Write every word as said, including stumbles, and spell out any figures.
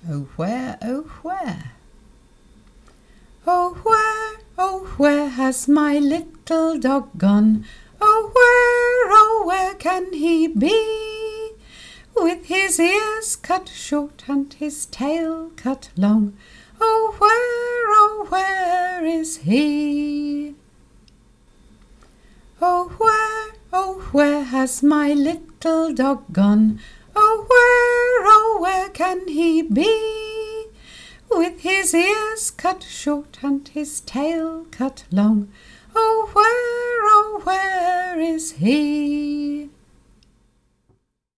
Oh where, oh where? Oh where, oh where has my little dog gone? Oh where, oh where can he be? With his ears cut short and his tail cut long. Oh where, oh where is he? Oh where, oh where has my little dog gone? Oh where, oh where can he be? With his ears cut short and his tail cut long. Oh where, oh where is he?